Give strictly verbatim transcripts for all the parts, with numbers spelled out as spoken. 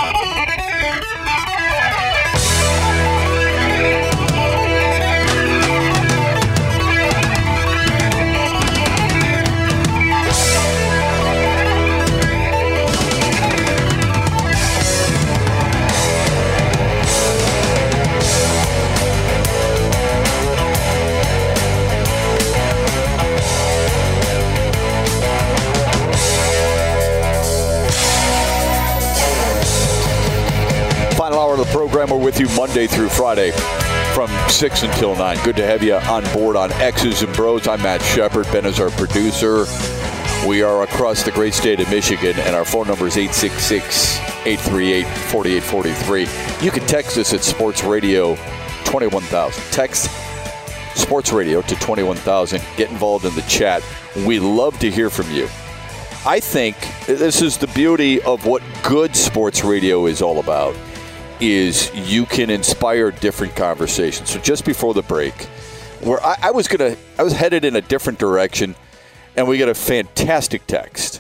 Program. We're with you Monday through Friday from six until nine. Good to have you on board on X's and Bros. I'm Matt Shepard. Ben is our producer. We are across the great state of Michigan, and our phone number is eight six six, eight three eight, four eight four three. You can text us at Sports Radio twenty-one thousand. Text Sports Radio to twenty-one thousand. Get involved in the chat. We love to hear from you. I think this is the beauty of what good sports radio is all about. Is you can inspire different conversations. So just before the break, where I, I was gonna, I was headed in a different direction, and we got a fantastic text,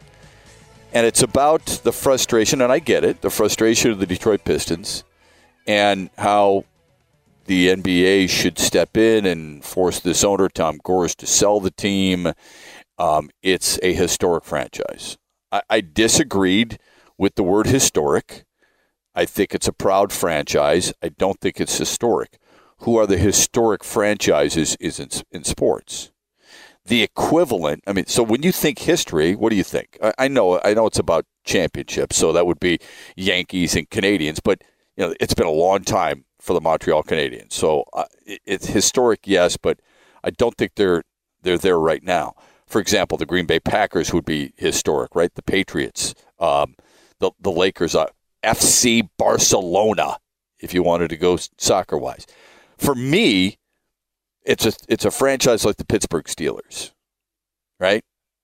and it's about the frustration, and I get it, the frustration of the Detroit Pistons, and how the N B A should step in and force this owner, Tom Gores, to sell the team. Um, it's a historic franchise. I, I disagreed with the word historic. I think it's a proud franchise. I don't think it's historic. Who are the historic franchises is in, in sports? The equivalent, I mean, so when you think history, what do you think? I, I know I know it's about championships, so that would be Yankees and Canadians, but you know, it's been a long time for the Montreal Canadiens. So uh, it, it's historic, yes, but I don't think they're they're there right now. For example, the Green Bay Packers would be historic, right? The Patriots, um, the, the Lakers, uh, F C Barcelona, if you wanted to go soccer-wise. For me, it's a it's a franchise like the Pittsburgh Steelers, right?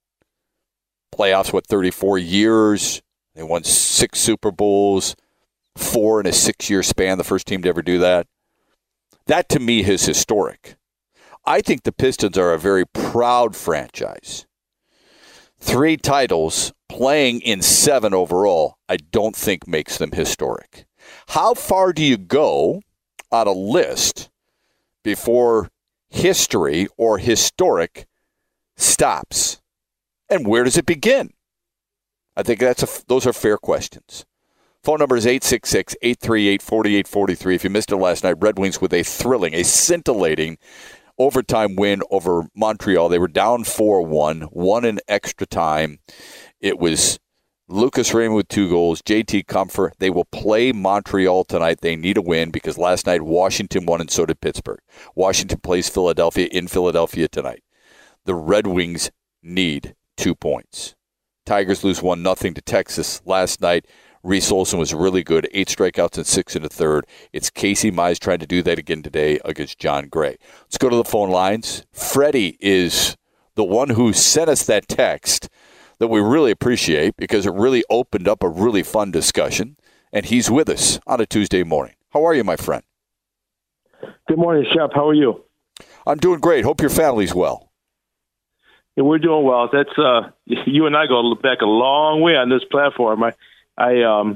Playoffs, what, thirty-four years. They won six Super Bowls, four in a six-year span, the first team to ever do that. That, to me, is historic. I think the Pistons are a very proud franchise. Three titles, playing in seven overall, I don't think makes them historic. How far do you go on a list before history or historic stops? And where does it begin? I think that's a, those are fair questions. Phone number is eight six six, eight three eight, four eight four three. If you missed it last night, Red Wings with a thrilling, a scintillating overtime win over Montreal. They were down four one, one in extra time. It was Lucas Raymond with two goals, J T Comfort. They will play Montreal tonight. They need a win because last night Washington won and so did Pittsburgh. Washington plays Philadelphia in Philadelphia tonight. The Red Wings need two points. Tigers lose one nothing to Texas last night. Reese Olson was really good, eight strikeouts and six in the third. It's Casey Mize trying to do that again today against John Gray. Let's go to the phone lines. Freddie is the one who sent us that text that we really appreciate because it really opened up a really fun discussion, and he's with us on a Tuesday morning. How are you, my friend? Good morning, Shep. How are you? I'm doing great. Hope your family's well. Yeah, we're doing well. That's uh, you and I go back a long way on this platform. I I um,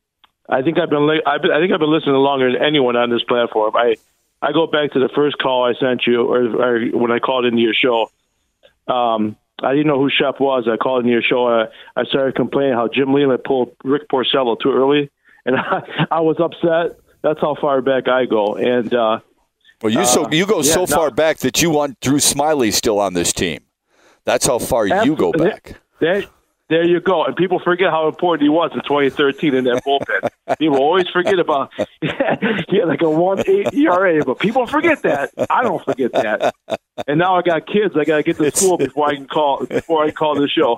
I think I've been, I've been I think I've been listening longer than anyone on this platform. I, I go back to the first call I sent you, or, or when I called into your show. Um, I didn't know who Shep was. I called into your show. I, I started complaining how Jim Leland pulled Rick Porcello too early, and I, I was upset. That's how far back I go. And uh, well, you so you go uh, so yeah, far now, back that you want Drew Smiley still on this team. That's how far you go back. There, there you go. And people forget how important he was in twenty thirteen in that bullpen. People always forget about he had like a one point eight E R A, but people forget that. I don't forget that. And now I got kids. I got to get to school before I can call before I call the show.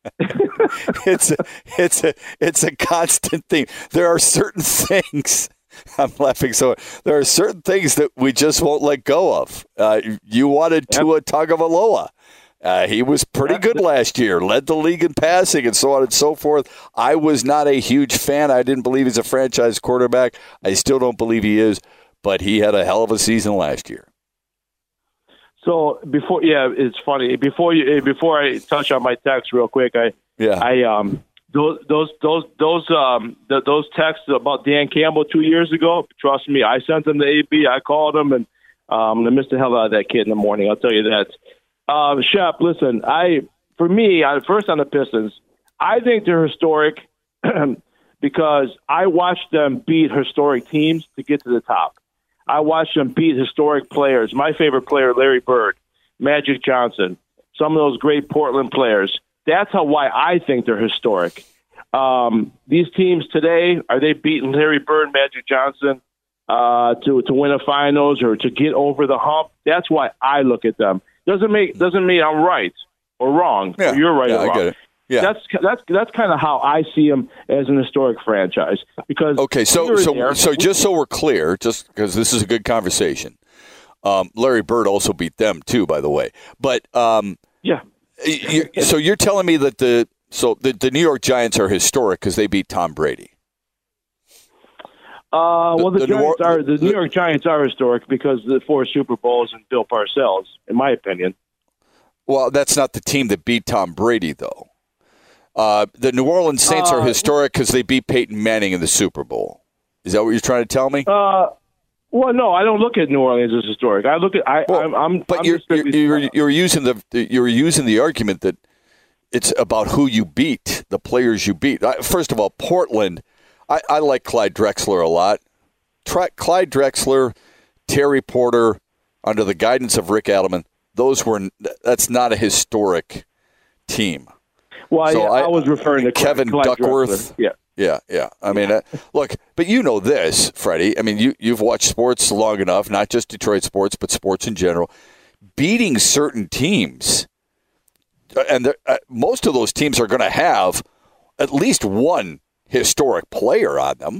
it's a, it's a it's a constant thing. There are certain things. I'm laughing. So there are certain things that we just won't let go of. Uh, you wanted Tua Tagovailoa. Uh, he was pretty good last year, led the league in passing and so on and so forth. I was not a huge fan. I didn't believe he's a franchise quarterback. I still don't believe he is, but he had a hell of a season last year. So before, yeah, it's funny. Before you, before I touch on my text real quick, I, yeah. I, um, those those those those um th- those texts about Dan Campbell two years ago. Trust me, I sent them to A B. I called him, and um, I missed the hell out of that kid in the morning. I'll tell you that. Um, Shep, listen, I for me, I, first on the Pistons, I think they're historic because I watched them beat historic teams to get to the top. I watched them beat historic players. My favorite player, Larry Bird, Magic Johnson, some of those great Portland players. That's how why I think they're historic. Um, these teams today, are they beating Larry Bird, Magic Johnson uh, to to win a finals or to get over the hump? That's why I look at them. Doesn't make doesn't mean I'm right or wrong. Yeah. Or you're right yeah, or wrong. I get it. Yeah. That's that's that's kind of how I see them as an historic franchise. Because okay, so so there, so just so we're clear, just because this is a good conversation. Um, Larry Bird also beat them too, by the way. But um, yeah. You, so you're telling me that the so the, the New York Giants are historic because they beat Tom Brady? Uh, well, the, the, the Giants New, are the New York Giants are historic because of the four Super Bowls and Bill Parcells, in my opinion. Well, that's not the team that beat Tom Brady, though. Uh, the New Orleans Saints uh, are historic because they beat Peyton Manning in the Super Bowl. Is that what you're trying to tell me? Uh, well, no, I don't look at New Orleans as historic. I look at I. Well, I'm, I'm. But I'm you're, you're, you're you're using the you're using the argument that it's about who you beat, the players you beat. First of all, Portland. I, I like Clyde Drexler a lot. Try, Clyde Drexler, Terry Porter, under the guidance of Rick Adelman. Those were that's not a historic team. Well, so yeah, I, I was referring to Kevin Clyde Duckworth. Drexler. Yeah. Yeah, yeah. I mean, uh, look, but you know this, Freddie. I mean, you, you've watched sports long enough, not just Detroit sports, but sports in general. Beating certain teams, and uh, most of those teams are going to have at least one historic player on them.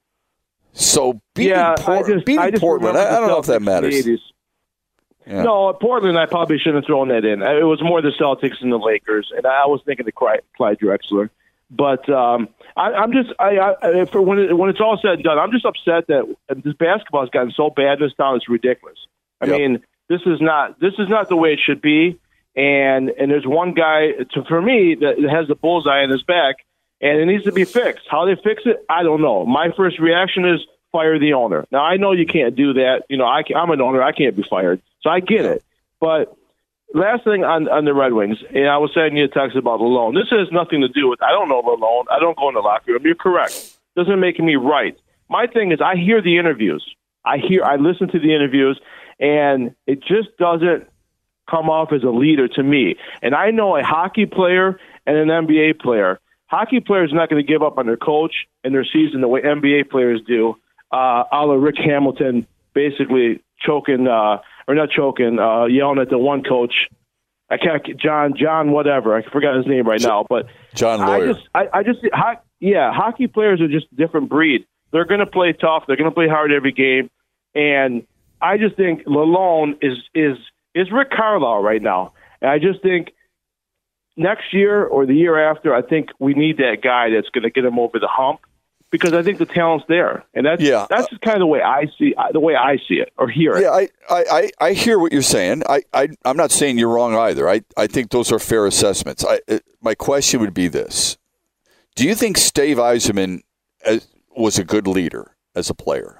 So beating, yeah, Port- I just, beating I just Portland, I, I don't know if that matters. Yeah. No, Portland, I probably shouldn't have thrown that in. It was more the Celtics and the Lakers, and I was thinking of Clyde Drexler. But um, I, I'm just, I, I, for when it, when it's all said and done, I'm just upset that this basketball has gotten so bad in this town. It's ridiculous. I yep. mean, this is not this is not the way it should be. And and there's one guy to, for me that has the bullseye in his back, and it needs to be fixed. How they fix it, I don't know. My first reaction is fire the owner. Now I know you can't do that. You know, I can, I'm an owner. I can't be fired, so I get it. But last thing on, on the Red Wings, and I was sending you a text about Lalone. This has nothing to do with, I don't know Lalone. I don't go in the locker room. You're correct. Doesn't make me right. My thing is I hear the interviews. I hear, I listen to the interviews, and it just doesn't come off as a leader to me. And I know a hockey player and an N B A player. Hockey players are not going to give up on their coach and their season the way N B A players do, uh, a la Rick Hamilton basically choking uh, – or not choking, uh, yelling at the one coach. I can't, John, John, whatever. I forgot his name right now, but John Lawyer. I just, I, I just, ho- yeah, hockey players are just a different breed. They're going to play tough. They're going to play hard every game, and I just think Lalone is is is Rick Carlisle right now. And I just think next year or the year after, I think we need that guy that's going to get him over the hump. Because I think the talent's there, and that's yeah. that's just kind of the way I see the way I see it or hear it. Yeah, I, I, I hear what you're saying. I, I I'm not saying you're wrong either. I, I think those are fair assessments. I it, my question would be this: do you think Steve Yzerman as, was a good leader as a player?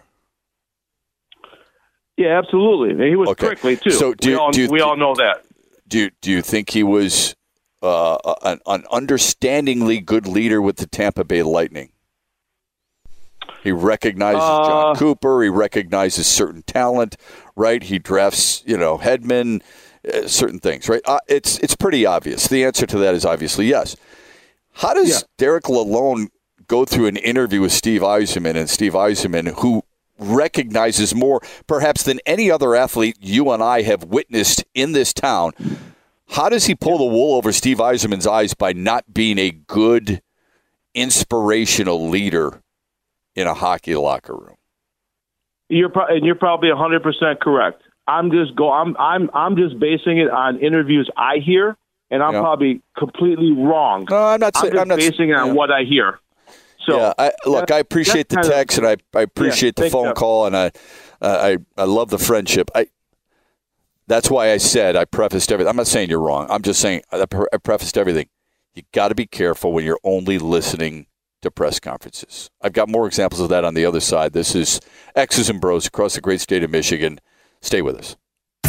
Yeah, absolutely. He was okay. prickly too. So do, we all, do you, we all know that. Do you, do you think he was uh, an, an understandingly good leader with the Tampa Bay Lightning? He recognizes uh, John Cooper. He recognizes certain talent, right? He drafts, you know, Hedman, uh, certain things, right? Uh, it's it's pretty obvious. The answer to that is obviously yes. How does yeah. Derek Lalone go through an interview with Steve Yzerman, and Steve Yzerman, who recognizes more, perhaps, than any other athlete you and I have witnessed in this town? How does he pull the wool over Steve Yzerman's eyes by not being a good, inspirational leader in a hockey locker room? You're pro- and you're probably one hundred percent correct. I'm just go. I'm I'm I'm just basing it on interviews I hear, and I'm yeah. probably completely wrong. No, I'm not. I'm just I'm not, basing it on yeah. what I hear. So yeah, I, look, I appreciate the text, of, and I, I appreciate yeah, the phone call, and I, uh, I I love the friendship. I that's why I said I prefaced everything. I'm not saying you're wrong. I'm just saying I, I prefaced everything. You got to be careful when you're only listening to press conferences. I've got more examples of that on the other side. This is X's and Bros across the great state of Michigan. Stay with us.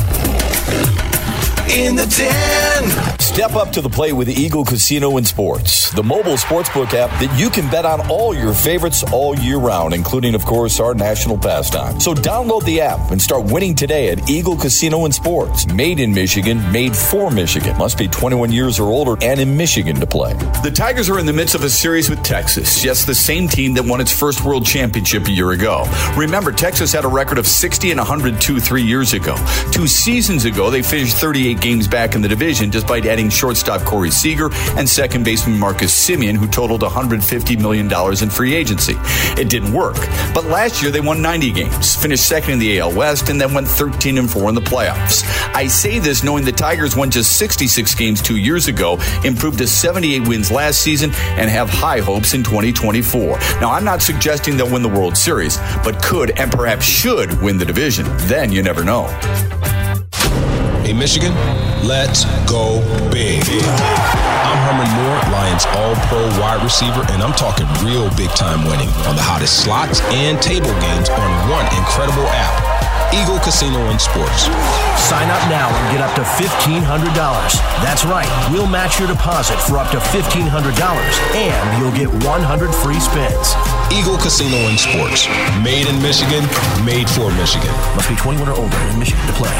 In the den. Step up to the plate with Eagle Casino and Sports, the mobile sportsbook app that you can bet on all your favorites all year round, including, of course, our national pastime. So download the app and start winning today at Eagle Casino and Sports. Made in Michigan, made for Michigan. Must be twenty-one years or older and in Michigan to play. The Tigers are in the midst of a series with Texas. Yes, the same team that won its first world championship a year ago. Remember, Texas had a record of sixty and one hundred two three years ago. Two seasons ago, they finished thirty-eight games back in the division despite adding shortstop Corey Seager and second baseman Marcus Semien, who totaled one hundred fifty million dollars in free agency. It didn't work. But last year they won ninety games, finished second in the A L West, and then went thirteen and four in the playoffs. I say this knowing the Tigers won just sixty-six games two years ago, improved to seventy-eight wins last season, and have high hopes in twenty twenty-four. Now, I'm not suggesting they'll win the World Series, but could and perhaps should win the division. Then you never know. Hey, Michigan, let's go big. I'm Herman Moore, Lions All-Pro wide receiver, and I'm talking real big-time winning on the hottest slots and table games on one incredible app, Eagle Casino and Sports. Sign up now and get up to fifteen hundred dollars. That's right. We'll match your deposit for up to fifteen hundred dollars, and you'll get one hundred free spins. Eagle Casino and Sports. Made in Michigan, made for Michigan. Must be twenty-one or older in Michigan to play.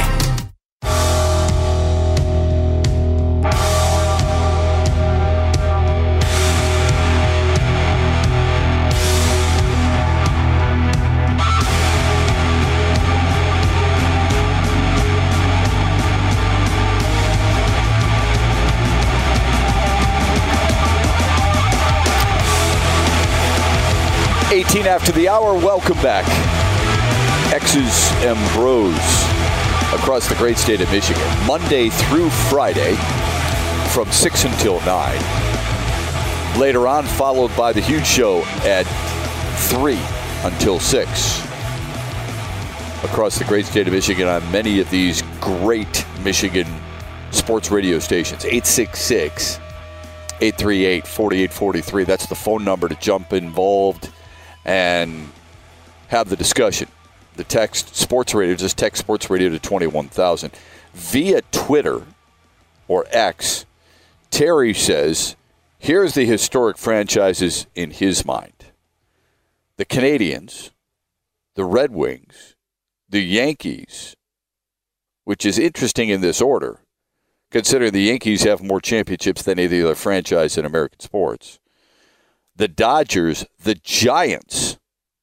eighteen after the hour, welcome back. X's and Bros across the great state of Michigan, Monday through Friday from six until nine. Later on, followed by the huge show at three until six. Across the great state of Michigan on many of these great Michigan sports radio stations. eight six six, eight three eight, four eight four three. That's the phone number to jump involved and have the discussion. The text sports radio, just text sports radio to twenty-one thousand. Via Twitter or X, Terry says, here's the historic franchises in his mind. The Canadians, the Red Wings, the Yankees, which is interesting in this order, considering the Yankees have more championships than any other franchise in American sports. The Dodgers, the Giants.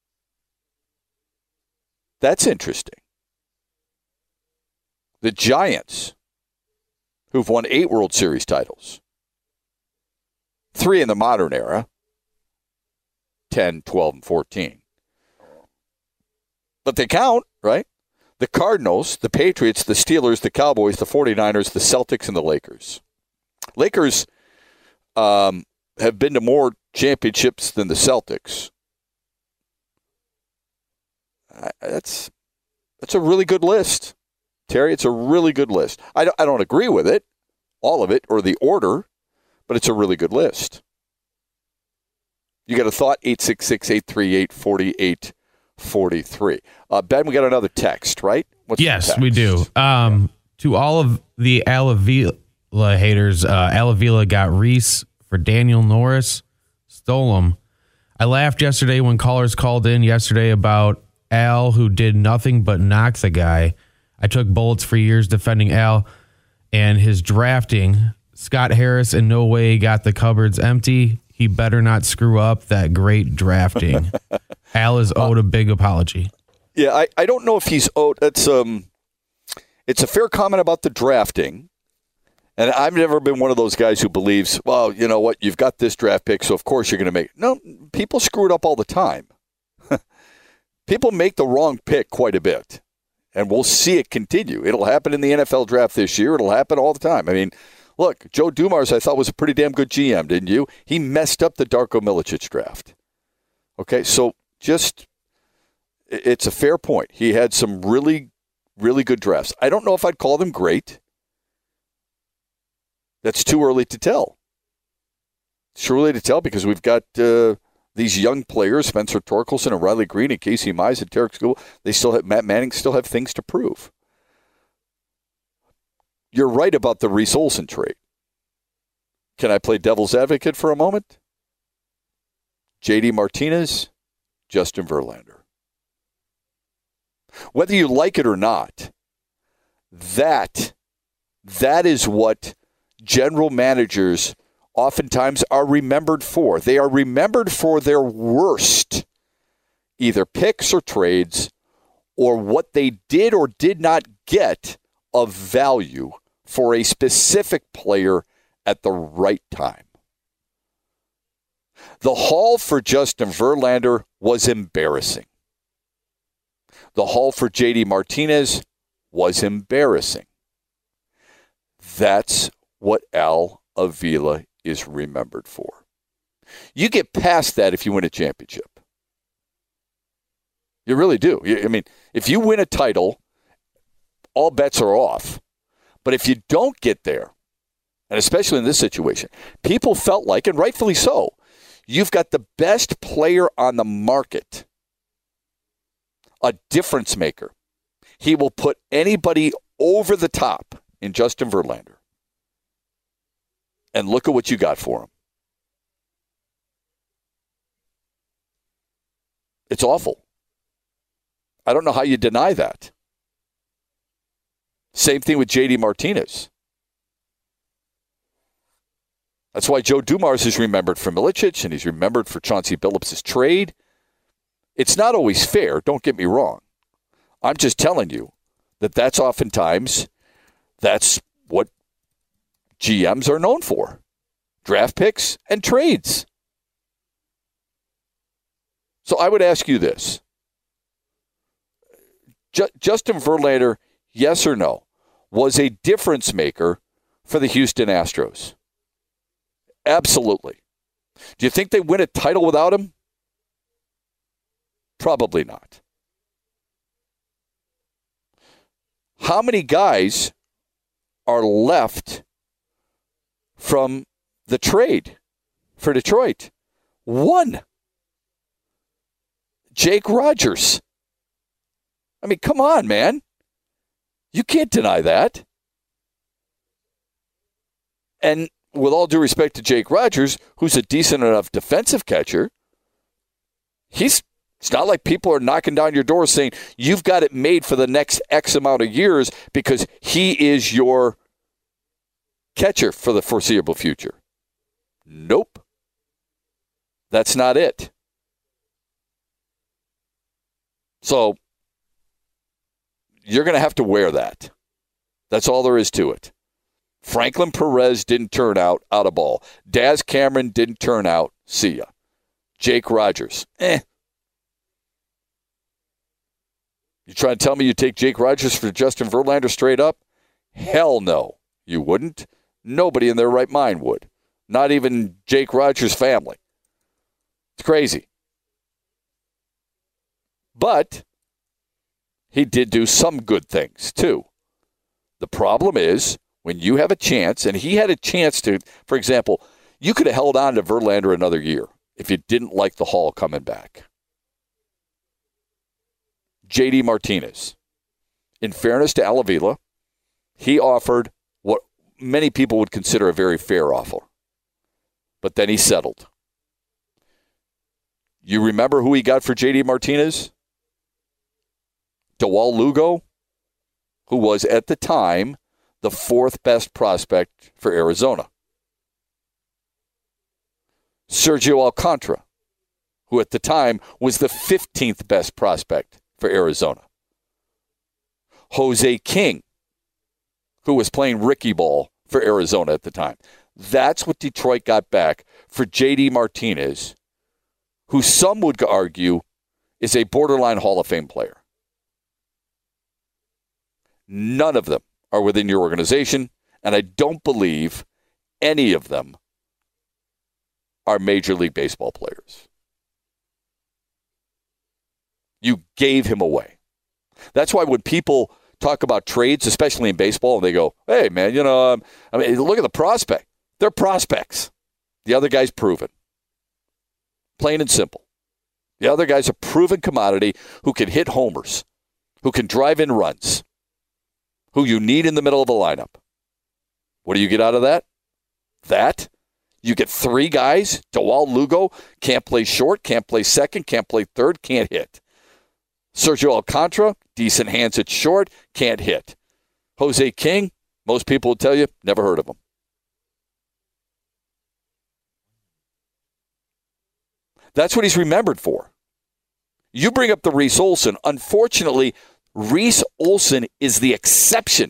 That's interesting. The Giants, who've won eight World Series titles. Three in the modern era. ten, twelve, and fourteen. But they count, right? The Cardinals, the Patriots, the Steelers, the Cowboys, the forty-niners, the Celtics, and the Lakers. Lakers um, have been to more championships than the Celtics. I, that's that's a really good list, Terry. It's a really good list. I don't, I don't agree with it, all of it, or the order, but it's a really good list. You got a thought? eight six six, eight three eight, four eight four three. Uh, Ben, we got another text, right? What's yes, we do. Um, to all of the Alavila haters, uh, Alavila got Reese for Daniel Norris. Stole him. I laughed yesterday when callers called in yesterday about Al, who did nothing but knock the guy. I took bullets for years defending Al and his drafting. Scott Harris in no way got the cupboards empty. He better not screw up that great drafting. Al is owed a big apology. Yeah, I, I don't know if he's owed. It's um, it's a fair comment about the drafting. And I've never been one of those guys who believes, well, you know what, you've got this draft pick, so of course you're going to make it. No, people screw it up all the time. People make the wrong pick quite a bit. And we'll see it continue. It'll happen in the N F L draft this year. It'll happen all the time. I mean, look, Joe Dumars I thought was a pretty damn good G M, didn't you? He messed up the Darko Milicic draft. Okay, so just, it's a fair point. He had some really, really good drafts. I don't know if I'd call them great. That's too early to tell. It's too early to tell because we've got uh, these young players, Spencer Torkelson and Riley Green and Casey Mize and Tarek School. They still have, Matt Manning still have things to prove. You're right about the Reese Olson trade. Can I play devil's advocate for a moment? J D Martinez, Justin Verlander. Whether you like it or not, that, that is what general managers oftentimes are remembered for. They are remembered for their worst, either picks or trades, or what they did or did not get of value for a specific player at the right time. The haul for Justin Verlander was embarrassing. The haul for J D Martinez was embarrassing. That's what Al Avila is remembered for. You get past that if you win a championship. You really do. I mean, if you win a title, all bets are off. But if you don't get there, and especially in this situation, people felt like, and rightfully so, you've got the best player on the market, a difference maker. He will put anybody over the top in Justin Verlander. And look at what you got for him. It's awful. I don't know how you deny that. Same thing with J D Martinez. That's why Joe Dumars is remembered for Milicic, and he's remembered for Chauncey Billups' trade. It's not always fair, don't get me wrong. I'm just telling you that that's oftentimes, that's what G Ms are known for. Draft picks and trades. So I would ask you this. Ju- Justin Verlander, yes or no, was a difference maker for the Houston Astros? Absolutely. Do you think they win a title without him? Probably not. How many guys are left from the trade for Detroit? One. Jake Rogers. I mean, come on, man. You can't deny that. And with all due respect to Jake Rogers, who's a decent enough defensive catcher, he's it's not like people are knocking down your door saying, you've got it made for the next X amount of years because he is your catcher for the foreseeable future. Nope. That's not it. So you're going to have to wear that. That's all there is to it. Franklin Perez didn't turn out, out of ball. Daz Cameron didn't turn out, see ya. Jake Rogers, eh. You trying to tell me you take Jake Rogers for Justin Verlander straight up? Hell no, you wouldn't. Nobody in their right mind would. Not even Jake Rogers' family. It's crazy. But he did do some good things, too. The problem is, when you have a chance, and he had a chance to, for example, you could have held on to Verlander another year if you didn't like the haul coming back. J D Martinez. In fairness to Al Avila, he offered what many people would consider a very fair offer. But then he settled. You remember who he got for J D Martinez? Dewal Lugo, who was at the time the fourth best prospect for Arizona. Sergio Alcantara, who at the time was the fifteenth best prospect for Arizona. Jose King, who was playing Ricky ball for Arizona at the time. That's what Detroit got back for J D Martinez, who some would argue is a borderline Hall of Fame player. None of them are within your organization, and I don't believe any of them are Major League Baseball players. You gave him away. That's why when people talk about trades, especially in baseball, and they go, hey, man, you know, um, I mean, look at the prospect. They're prospects. The other guy's proven. Plain and simple. The other guy's a proven commodity who can hit homers, who can drive in runs, who you need in the middle of the lineup. What do you get out of that? That? You get three guys. Joao Lugo can't play short, can't play second, can't play third, can't hit. Sergio Alcantara, decent hands at short, can't hit. Jose King, most people will tell you, never heard of him. That's what he's remembered for. You bring up the Reese Olson. Unfortunately, Reese Olson is the exception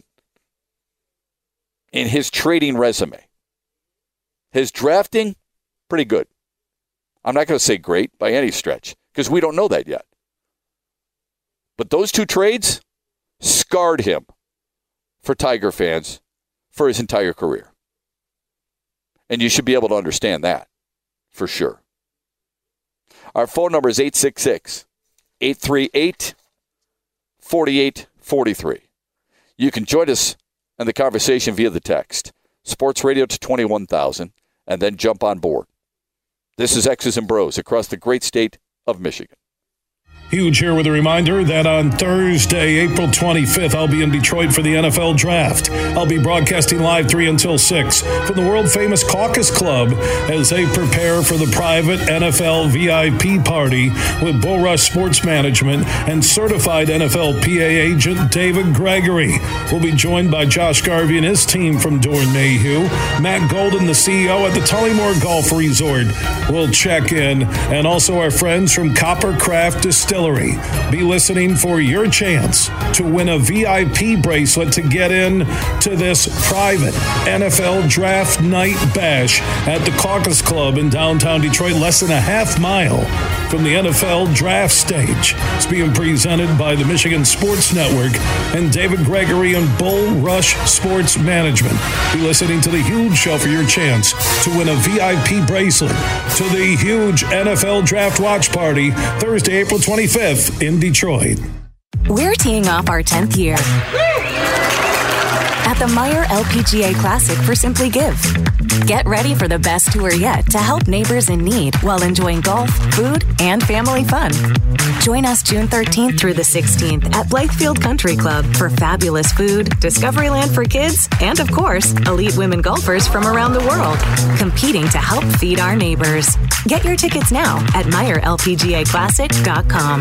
in his trading resume. His drafting, pretty good. I'm not going to say great by any stretch because we don't know that yet. But those two trades scarred him for Tiger fans for his entire career. And you should be able to understand that for sure. Our phone number is eight six six, eight three eight, four eight four three. You can join us in the conversation via the text. Sports Radio to twenty-one thousand, and then jump on board. This is X's and Bros across the great state of Michigan. Huge here with a reminder that on Thursday, April twenty-fifth, I'll be in Detroit for the N F L Draft. I'll be broadcasting live three until six from the world-famous Caucus Club as they prepare for the private N F L V I P party with Bull Rush Sports Management and certified N F L P A agent David Gregory. We'll be joined by Josh Garvey and his team from Doran Mayhew. Matt Golden, the C E O at the Tullymore Golf Resort, will check in, and also our friends from Coppercraft Distillery. Be listening for your chance to win a V I P bracelet to get in to this private N F L Draft Night Bash at the Caucus Club in downtown Detroit, less than a half mile from the N F L Draft Stage. It's being presented by the Michigan Sports Network and David Gregory and Bull Rush Sports Management. Be listening to the huge show for your chance to win a V I P bracelet to the huge N F L Draft Watch Party Thursday, April twenty-fifth in Detroit. We're teeing off our tenth year at the Meijer L P G A Classic for Simply Give. Get ready for the best tour yet to help neighbors in need while enjoying golf, food, and family fun. Join us June thirteenth through the sixteenth at Blythefield Country Club for fabulous food, Discoveryland for kids, and of course, elite women golfers from around the world, competing to help feed our neighbors. Get your tickets now at Meijer L P G A Classic dot com.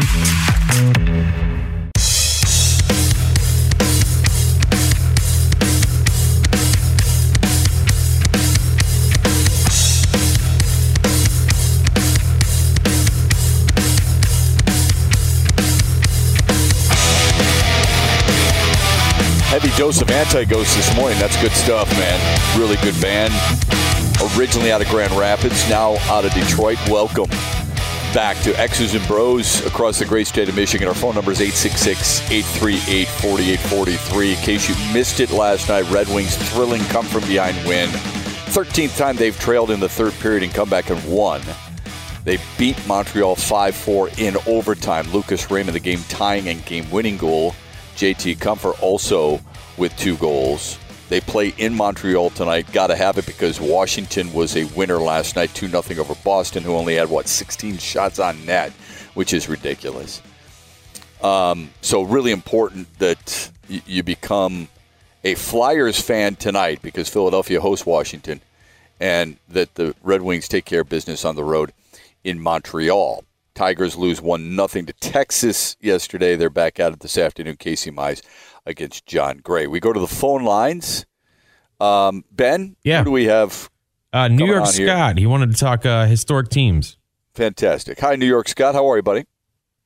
Heavy dose of Anti-Ghost this morning. That's good stuff, man. Really good band. Originally out of Grand Rapids, now out of Detroit. Welcome back to X's and Bros across the great state of Michigan. Our phone number is eight six six, eight three eight, four eight four three. In case you missed it last night, Red Wings thrilling come-from-behind win. thirteenth time they've trailed in the third period and come back and won. They beat Montreal five four in overtime. Lucas Raymond, the game-tying and game-winning goal. J T Comfort also with two goals. They play in Montreal tonight. Got to have it because Washington was a winner last night, two nothing over Boston, who only had, what, sixteen shots on net, which is ridiculous. Um, so really important that y- you become a Flyers fan tonight because Philadelphia hosts Washington, and that the Red Wings take care of business on the road in Montreal. Tigers lose one nothing to Texas yesterday. They're back at it this afternoon. Casey Mize against John Gray. We go to the phone lines. Um, Ben, yeah. Who do we have? Uh, New York Scott. He wanted to talk uh, historic teams. Fantastic. Hi, New York Scott. How are you, buddy?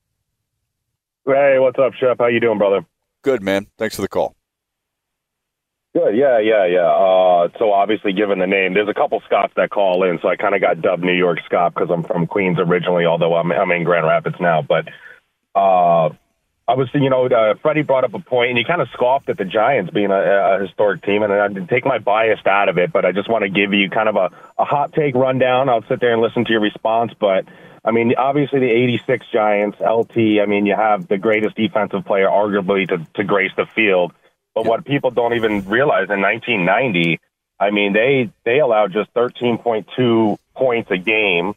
Hey, what's up, Shep? How you doing, brother? Good, man. Thanks for the call. Good. Yeah, yeah, yeah. Uh, so obviously, given the name, there's a couple Scotts that call in, so I kind of got dubbed New York Scott because I'm from Queens originally, although I'm, I'm in Grand Rapids now. But uh, I was, you know, uh, Freddie brought up a point, and he kind of scoffed at the Giants being a, a historic team, and I didn't take my bias out of it, but I just want to give you kind of a, a hot take rundown. I'll sit there and listen to your response, but I mean, obviously the eighty-six Giants, L T, I mean, you have the greatest defensive player arguably to, to grace the field. But what people don't even realize, in nineteen ninety, I mean, they they allow just thirteen point two points a game,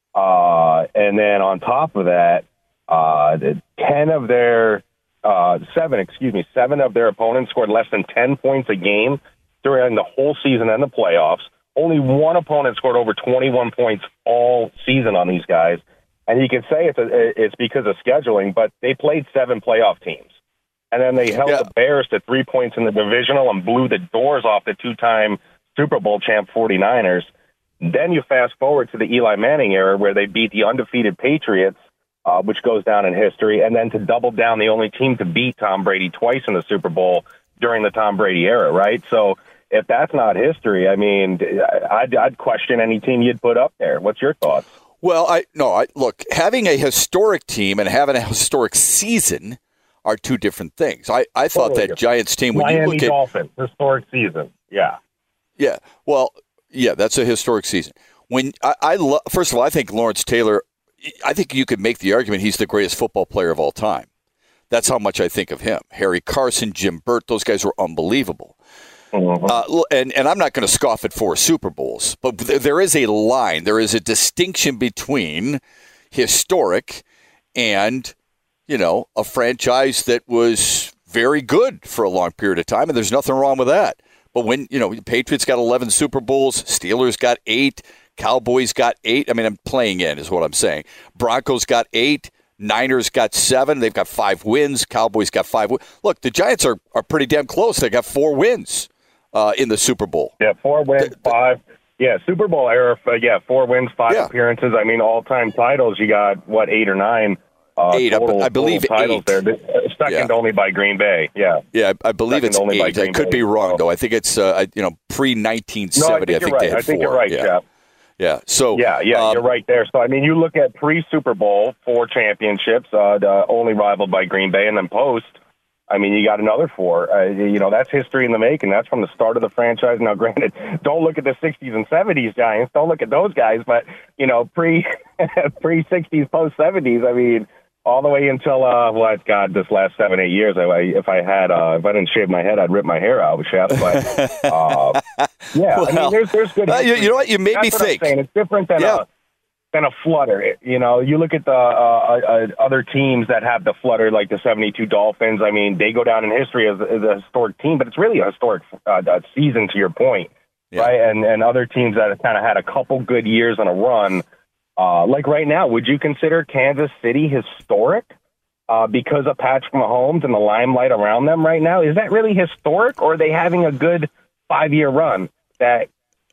uh, and then on top of that, uh, ten of their uh, seven, excuse me, seven of their opponents scored less than ten points a game during the whole season and the playoffs. Only one opponent scored over twenty-one points all season on these guys. And you can say it's a, it's because of scheduling, but they played seven playoff teams. And then they held yeah. the Bears to three points in the divisional and blew the doors off the two-time Super Bowl champ 49ers. Then you fast forward to the Eli Manning era where they beat the undefeated Patriots, uh, which goes down in history, and then to double down, the only team to beat Tom Brady twice in the Super Bowl during the Tom Brady era, right? So if that's not history, I mean, I'd, I'd question any team you'd put up there. What's your thoughts? Well, I no, I look, having a historic team and having a historic season are two different things. I, I thought totally that different. Giants team, when Miami you look at Dolphins, historic season, yeah. Yeah, well, yeah, that's a historic season. When I, I lo- First of all, I think Lawrence Taylor, I think you could make the argument he's the greatest football player of all time. That's how much I think of him. Harry Carson, Jim Burt, those guys were unbelievable. Mm-hmm. Uh, and, and I'm not going to scoff at four Super Bowls, but there is a line. There is a distinction between historic and, you know, a franchise that was very good for a long period of time, and there's nothing wrong with that. But when, you know, Patriots got eleven Super Bowls, Steelers got eight, Cowboys got eight. I mean, I'm playing in is what I'm saying. Broncos got eight. Niners got seven. They've got five wins. Cowboys got five wins. Look, the Giants are, are pretty damn close. They got four wins uh, in the Super Bowl. Yeah, four wins, the, five. Yeah, Super Bowl era, uh, yeah, four wins, five yeah. appearances. I mean, all-time titles, you got, what, eight or nine? Uh, eight, total, I believe titles eight. There. Second yeah. only by Green Bay. Yeah, yeah, I believe Second it's only eight. I could Bay. be wrong though. I think it's uh, you know pre nineteen seventy. No, I think, I think right. they had I think four. you're right, yeah. Jeff. Yeah. So yeah, yeah, um, you're right there. So I mean, you look at pre Super Bowl, four championships, uh, the only rivaled by Green Bay, and then post. I mean, you got another four. Uh, you know, that's history in the making. That's from the start of the franchise. Now, granted, don't look at the sixties and seventies Giants. Don't look at those guys. But you know, pre pre sixties, post seventies. I mean. All the way until, uh, what, God, this last seven, eight years, I, if I had, uh, if I didn't shave my head, I'd rip my hair out, Chef. But, uh, yeah, well, I mean, there's, there's good. Uh, you, you know what? You made That's me what think. I'm saying. It's different than yeah. a than a flutter. You know, you look at the uh, uh, other teams that have the flutter, like the seventy-two Dolphins. I mean, they go down in history as, as a historic team, but it's really a historic uh, season, to your point, yeah. right? And and other teams that have kind of had a couple good years on a run. Uh, like right now, would you consider Kansas City historic uh, because of Patrick Mahomes and the limelight around them right now? Is that really historic, or are they having a good five-year run? That,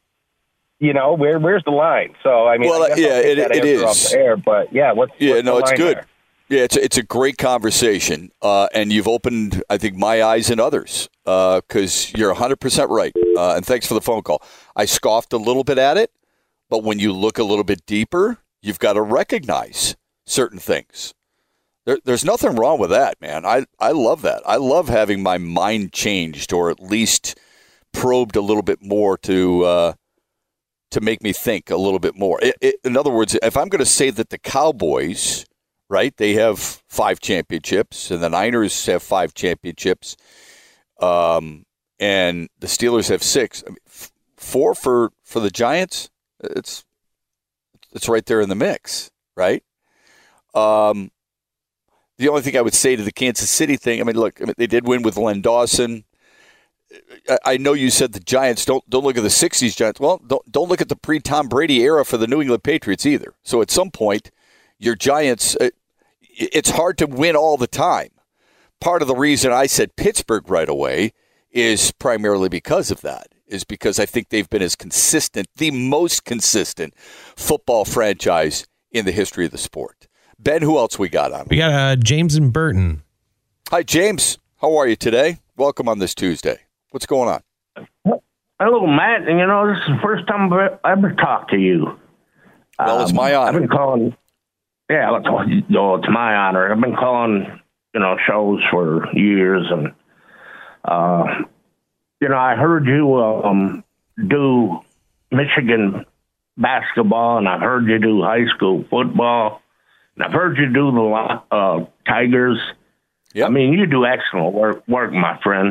you know, where where's the line? So I mean, well, I guess yeah, I'll take it, that it is. Off the air, but yeah, what's yeah, what's no, the it's line good. There? Yeah, it's a, it's a great conversation, uh, and you've opened, I think, my eyes and others because uh, you're one hundred percent right. Uh, and thanks for the phone call. I scoffed a little bit at it. But when you look a little bit deeper, you've got to recognize certain things. There, there's nothing wrong with that, man. I, I love that. I love having my mind changed or at least probed a little bit more to uh, to make me think a little bit more. It, it, in other words, if I'm going to say that the Cowboys, right, they have five championships and the Niners have five championships um, and the Steelers have six, I mean, f- four for, for the Giants, It's it's right there in the mix, right? Um, the only thing I would say to the Kansas City thing, I mean, look, I mean, they did win with Len Dawson. I, I know you said the Giants don't don't look at the sixties Giants. Well, don't don't look at the pre-Tom Brady era for the New England Patriots either. So at some point, your Giants, it, it's hard to win all the time. Part of the reason I said Pittsburgh right away is primarily because of that. Is because I think they've been as consistent, the most consistent football franchise in the history of the sport. Ben, who else we got on? We got uh, James and Burton. Hi, James. How are you today? Welcome on this Tuesday. What's going on? Hello, Matt. And you know, this is the first time I've ever talked to you. Well, um, it's my honor. I've been calling. Yeah, it's, oh, it's my honor. I've been calling, you know, shows for years, and uh, you know, I heard you um, do Michigan basketball, and I've heard you do high school football, and I've heard you do the uh, Tigers. Yep. I mean, you do excellent work, work, my friend.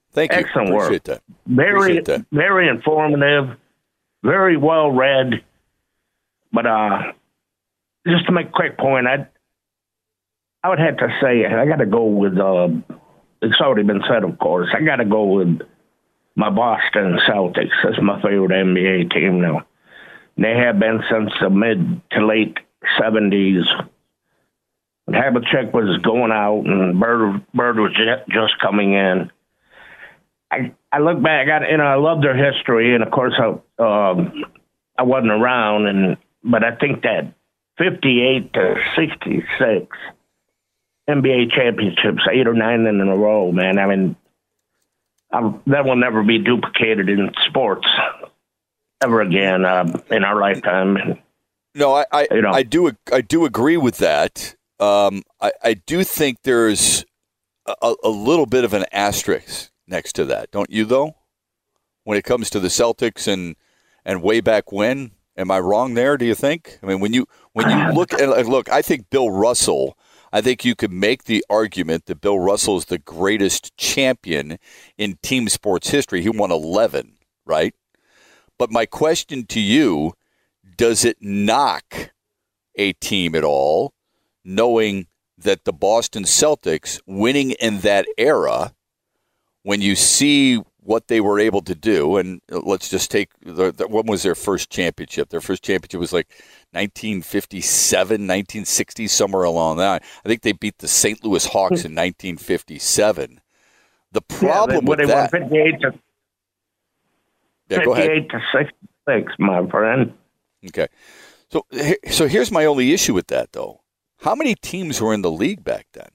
Thank you. Excellent Appreciate work. that. Very, Appreciate that. very informative, very well read. But uh, just to make a quick point, I I would have to say I got to go with. Uh, it's already been said, of course. I got to go with my Boston Celtics. That's my favorite N B A team now. They have been since the mid to late seventies. Havlicek was going out, and Bird Bird was just coming in. I I look back at it, and I love their history, and of course I um, I wasn't around, and but I think that fifty-eight to sixty-six N B A championships, eight or nine in a row, man. I mean, I'm, that will never be duplicated in sports ever again uh, in our lifetime. No, I I, you know. I do I do agree with that. Um, I, I do think there's a, a little bit of an asterisk next to that, don't you, though? When it comes to the Celtics and, and way back when, am I wrong there, do you think? I mean, when you when you look at look, I think Bill Russell, I think you could make the argument that Bill Russell is the greatest champion in team sports history. He won eleven, right? But my question to you, does it knock a team at all, knowing that the Boston Celtics winning in that era, when you see what they were able to do, and let's just take, the, the, when was their first championship? Their first championship was like nineteen fifty-seven, nineteen sixty, somewhere along that. I think they beat the Saint Louis Hawks in nineteen fifty-seven. The problem yeah, with they that... won fifty-eight to, yeah, go ahead. fifty-eight to sixty-six, my friend. Okay. So, so here's my only issue with that, though. How many teams were in the league back then?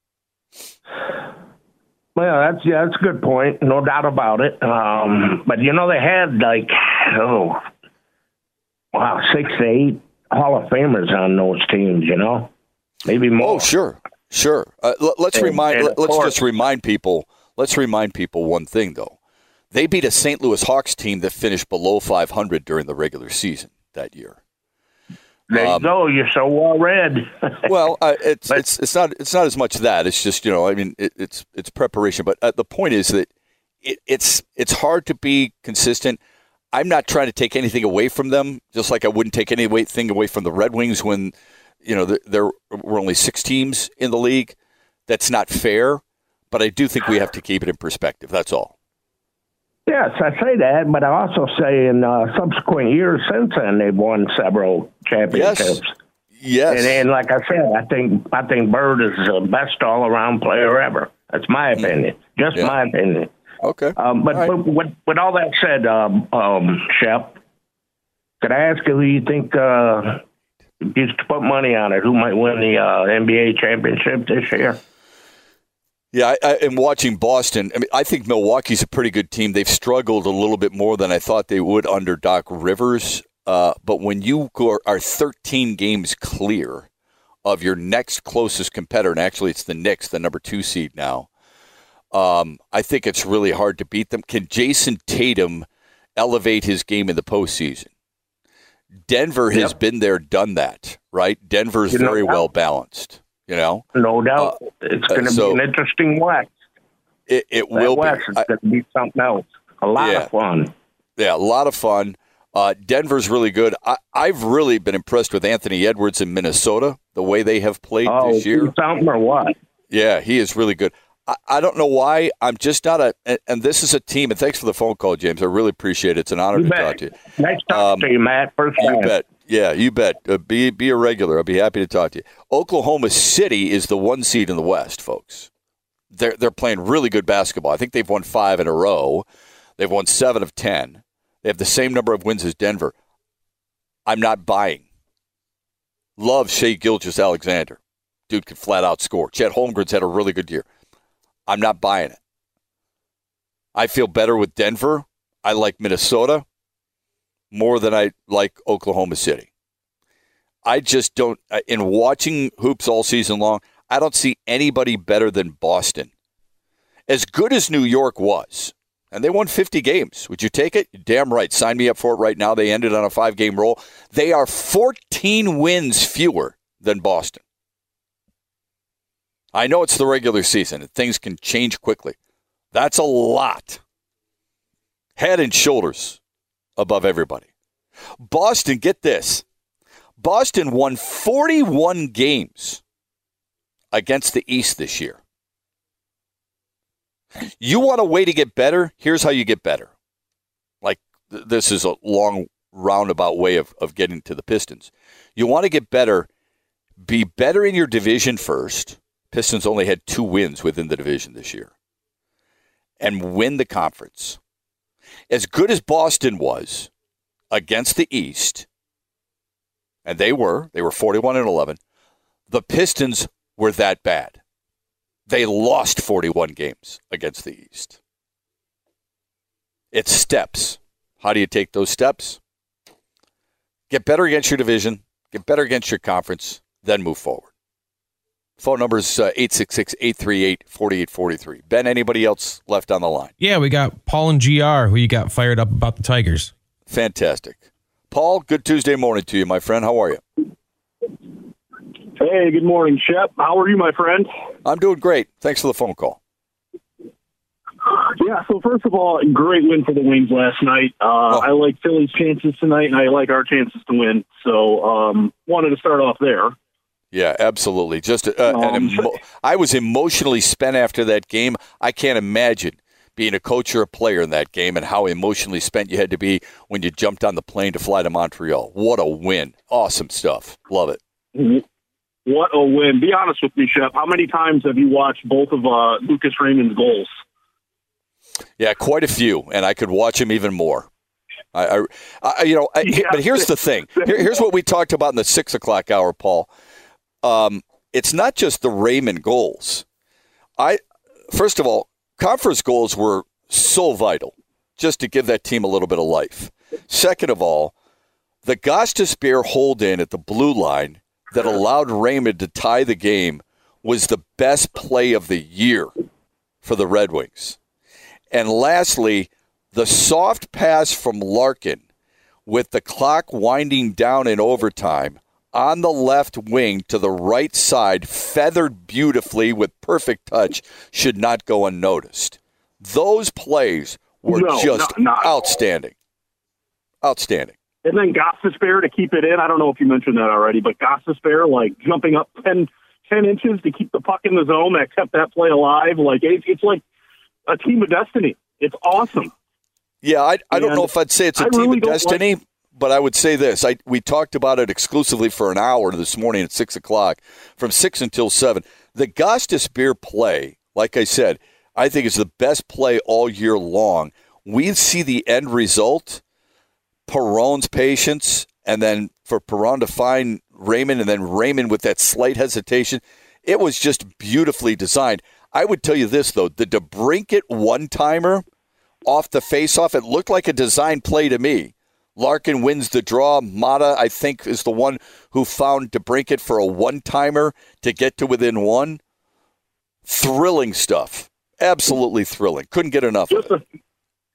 Well, that's yeah, that's a good point. No doubt about it. Um, but you know, they had like oh, wow, six to eight Hall of Famers on those teams. You know, maybe more. Oh, sure, sure. Uh, l- let's and, remind. and Let, let's course, just remind people. Let's remind people one thing, though. They beat a Saint Louis Hawks team that finished below five hundred during the regular season that year. There you um, go. You're so well read. Well, uh, it's but, it's it's not it's not as much that. It's just, you know, I mean, it, it's it's preparation. But uh, the point is that it, it's it's hard to be consistent. I'm not trying to take anything away from them, just like I wouldn't take anything away from the Red Wings when, you know, there, there were only six teams in the league. That's not fair. But I do think we have to keep it in perspective. That's all. Yes, I say that, but I also say in uh, subsequent years since then they've won several championships. Yes. Yes. And, and like I said, I think I think Bird is the best all-around player ever. That's my opinion. Just yeah. my opinion. Okay. Um, but, right. but with, with all that said, um, um, Shep, could I ask you who you think, uh, if you used to put money on it, who might win the uh, N B A championship this year? Yeah, I, I am watching Boston. I mean, I think Milwaukee's a pretty good team. They've struggled a little bit more than I thought they would under Doc Rivers. Uh, but when you go, are thirteen games clear of your next closest competitor, and actually it's the Knicks, the number two seed now, um, I think it's really hard to beat them. Can Jason Tatum elevate his game in the postseason? Denver has yep. been there, done that, right? Denver's you know, very well balanced. You know, no doubt, uh, it's going to so be an interesting West. It, it that will West be. It's going to be something else. A lot yeah. of fun. Yeah, a lot of fun. Uh, Denver's really good. I, I've really been impressed with Anthony Edwards in Minnesota, the way they have played oh, this year. Something or what? Yeah, he is really good. I, I don't know why. I'm just not a. And, and this is a team. And thanks for the phone call, James. I really appreciate it. It's an honor you to bet. talk to you. Nice talking um, to you, Matt. First you time. bet. Yeah, you bet. Uh, be be a regular. I'll be happy to talk to you. Oklahoma City is the one seed in the West, folks. They're they're playing really good basketball. I think they've won five in a row. They've won seven of ten. They have the same number of wins as Denver. I'm not buying. Love Shai Gilgeous-Alexander. Dude can flat out score. Chet Holmgren's had a really good year. I'm not buying it. I feel better with Denver. I like Minnesota more than I like Oklahoma City. I just don't, in watching hoops all season long, I don't see anybody better than Boston. As good as New York was, and they won fifty games. Would you take it? Damn right. Sign me up for it right now. They ended on a five-game roll. They are fourteen wins fewer than Boston. I know it's the regular season, and things can change quickly. That's a lot. Head and shoulders above everybody. Boston, get this. Boston won forty-one games against the East this year. You want a way to get better? Here's how you get better. Like, th- this is a long, roundabout way of, of getting to the Pistons. You want to get better, be better in your division first. Pistons only had two wins within the division this year. And win the conference. As good as Boston was against the East, and they were, they were forty-one and eleven, the Pistons were that bad. They lost forty-one games against the East. It's steps. How do you take those steps? Get better against your division, get better against your conference, then move forward. Phone number is uh, eight six six, eight three eight, four eight four three. Ben, anybody else left on the line? Yeah, we got Paul and G R, who you got fired up about the Tigers. Fantastic. Paul, good Tuesday morning to you, my friend. How are you? Hey, good morning, Shep. How are you, my friend? I'm doing great. Thanks for the phone call. Yeah, so first of all, great win for the Wings last night. Uh, oh. I like Philly's chances tonight, and I like our chances to win. So um, wanted to start off there. Yeah, absolutely. Just uh, um, an emo- I was emotionally spent after that game. I can't imagine being a coach or a player in that game and how emotionally spent you had to be when you jumped on the plane to fly to Montreal. What a win. Awesome stuff. Love it. What a win. Be honest with me, Shep. How many times have you watched both of uh, Lucas Raymond's goals? Yeah, quite a few, and I could watch him even more. I, I, I you know, I, yeah. But here's the thing. Here, here's what we talked about in the six o'clock hour, Paul. Um, it's not just the Raymond goals. I, first of all, Compher's goals were so vital just to give that team a little bit of life. Second of all, the Gostisbehere hold-in at the blue line that allowed Raymond to tie the game was the best play of the year for the Red Wings. And lastly, the soft pass from Larkin with the clock winding down in overtime on the left wing to the right side, feathered beautifully with perfect touch, should not go unnoticed. Those plays were no, just not, not outstanding. Outstanding. And then Gostisbehere to keep it in. I don't know if you mentioned that already, but Gostisbehere, like, jumping up ten, ten inches to keep the puck in the zone, that kept that play alive. Like, it, it's like a team of destiny. It's awesome. Yeah, I, I don't know if I'd say it's a I team really of destiny, like- but I would say this. I We talked about it exclusively for an hour this morning at six o'clock, from six until seven. The Gostisbehere play, like I said, I think is the best play all year long. We see the end result, Perron's patience, and then for Perron to find Raymond, and then Raymond with that slight hesitation. It was just beautifully designed. I would tell you this, though. The DeBrincat one-timer off the face-off, it looked like a design play to me. Larkin wins the draw. Mata, I think, is the one who found DeBrincat for a one-timer to get to within one. Thrilling stuff. Absolutely thrilling. Couldn't get enough just of it. A,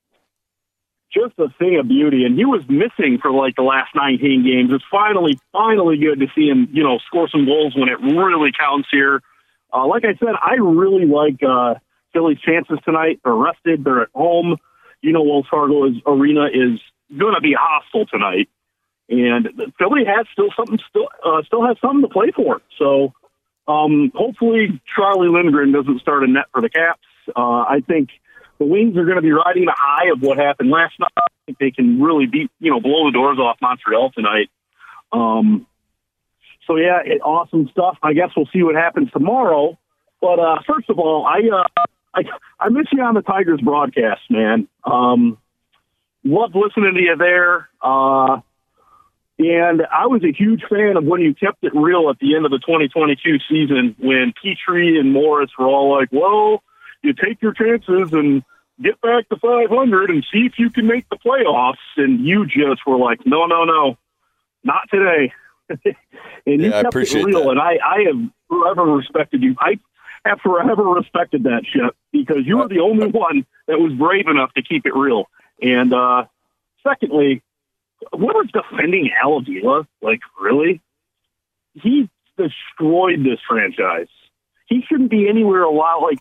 just a thing of beauty. And he was missing for like the last nineteen games. It's finally, finally good to see him, you know, score some goals when it really counts here. Uh, like I said, I really like uh, Philly's chances tonight. They're rested. They're at home. You know, Wells Fargo is, Arena is going to be hostile tonight. And Philly has still something, still, uh, still has something to play for. So um, hopefully Charlie Lindgren doesn't start a net for the Caps. Uh, I think the Wings are going to be riding the high of what happened last night. I think they can really beat, you know, blow the doors off Montreal tonight. Um, so, yeah, it, awesome stuff. I guess we'll see what happens tomorrow. But uh, first of all, I, uh, I I miss you on the Tigers broadcast, man. Um, loved listening to you there. Uh, and I was a huge fan of when you kept it real at the end of the twenty twenty-two season when Petrie and Morris were all like, well, you take your chances and get back to five hundred and see if you can make the playoffs. And you just were like, no, no, no, not today. and you yeah, kept I it real. that. And I, I have forever respected you. I have forever respected that, Shep, because you were the only one that was brave enough to keep it real. And uh, secondly, what was defending Al Avila? Like, really? He destroyed this franchise. He shouldn't be anywhere allowed. Like,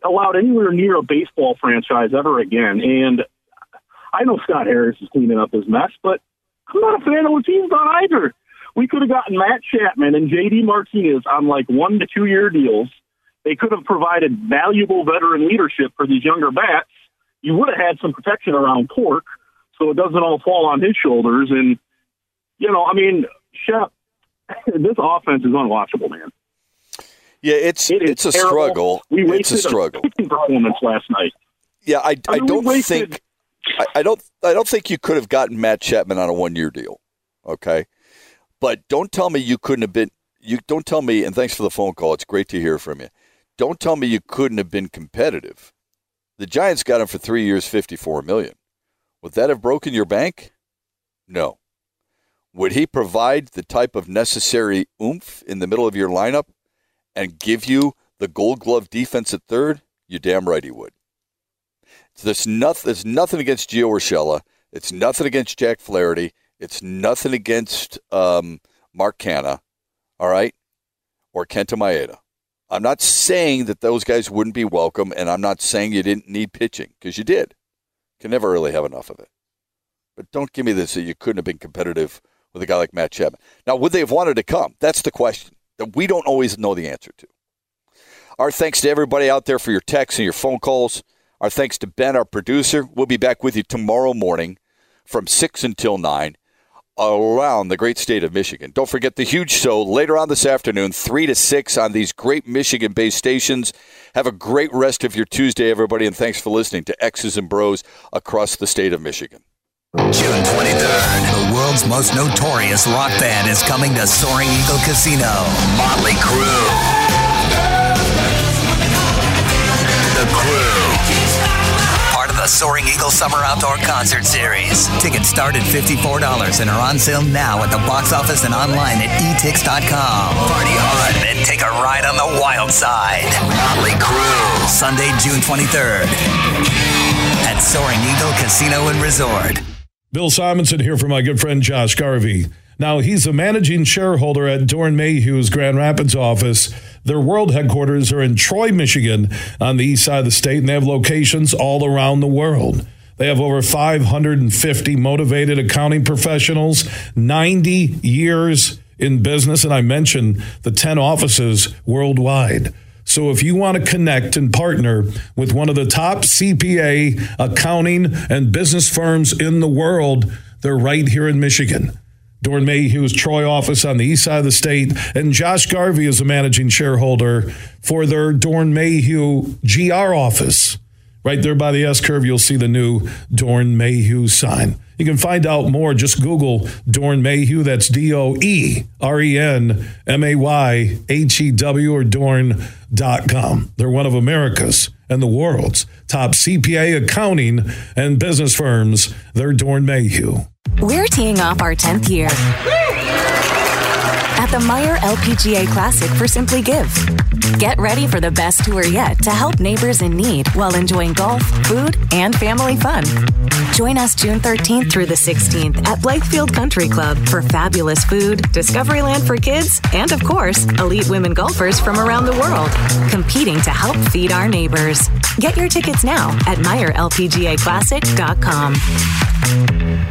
allowed anywhere near a baseball franchise ever again. And I know Scott Harris is cleaning up his mess, but I'm not a fan of what he's done either. We could have gotten Matt Chapman and J D Martinez on like one to two year deals. They could have provided valuable veteran leadership for these younger bats. You would have had some protection around Cork, so it doesn't all fall on his shoulders. And, you know, I mean, Shep, this offense is unwatchable, man. Yeah, it's it it's a terrible. struggle. We wasted it's a struggle. a pitching performance last night. Yeah, I, I, I mean, don't wasted... think I, I don't I don't think you could have gotten Matt Chapman on a one year deal. Okay, but don't tell me you couldn't have been. You don't tell me. And thanks for the phone call. It's great to hear from you. Don't tell me you couldn't have been competitive. The Giants got him for three years, fifty-four million dollars. Would that have broken your bank? No. Would he provide the type of necessary oomph in the middle of your lineup and give you the Gold Glove defense at third? You're damn right he would. There's nothing, there's nothing against Gio Urshela. It's nothing against Jack Flaherty. It's nothing against um, Mark Canha, all right, or Kenta Maeda. I'm not saying that those guys wouldn't be welcome, and I'm not saying you didn't need pitching, because you did. Can never really have enough of it. But don't give me this that you couldn't have been competitive with a guy like Matt Chapman. Now, would they have wanted to come? That's the question that we don't always know the answer to. Our thanks to everybody out there for your texts and your phone calls. Our thanks to Ben, our producer. We'll be back with you tomorrow morning from six until nine. Around the great state of Michigan. Don't forget the huge show later on this afternoon, three to six on these great Michigan-based stations. Have a great rest of your Tuesday, everybody, and thanks for listening to X's and Bros across the state of Michigan. June twenty-third, the world's most notorious rock band is coming to Soaring Eagle Casino. Motley Crue. The Crew. Part of the Soaring Eagle Summer Outdoor Concert Series. Tickets start at fifty-four dollars and are on sale now at the box office and online at e tix dot com. Party hard and take a ride on the wild side. Motley Crue. Sunday, June twenty-third at Soaring Eagle Casino and Resort. Bill Simonson here for my good friend Josh Garvey. Now, he's a managing shareholder at Dorn Mayhew's Grand Rapids office. Their world headquarters are in Troy, Michigan, on the east side of the state, and they have locations all around the world. They have over five hundred fifty motivated accounting professionals, ninety years in business, and I mentioned the ten offices worldwide. So if you want to connect and partner with one of the top C P A, accounting, and business firms in the world, they're right here in Michigan. Dorn Mayhew's Troy office on the east side of the state, and Josh Garvey is a managing shareholder for their Dorn Mayhew G R office. Right there by the S-curve, you'll see the new Dorn Mayhew sign. You can find out more. Just Google Dorn Mayhew. That's D O E R E N M A Y H E W or dorn dot com. They're one of America's and the world's top C P A, accounting, and business firms. They're Dorn Mayhew. We're teeing off our tenth year at the Meijer L P G A Classic for Simply Give. Get ready for the best tour yet to help neighbors in need while enjoying golf, food, and family fun. Join us June thirteenth through the sixteenth at Blythefield Country Club for fabulous food, Discoveryland for kids, and of course, elite women golfers from around the world, competing to help feed our neighbors. Get your tickets now at Meijer L P G A Classic dot com.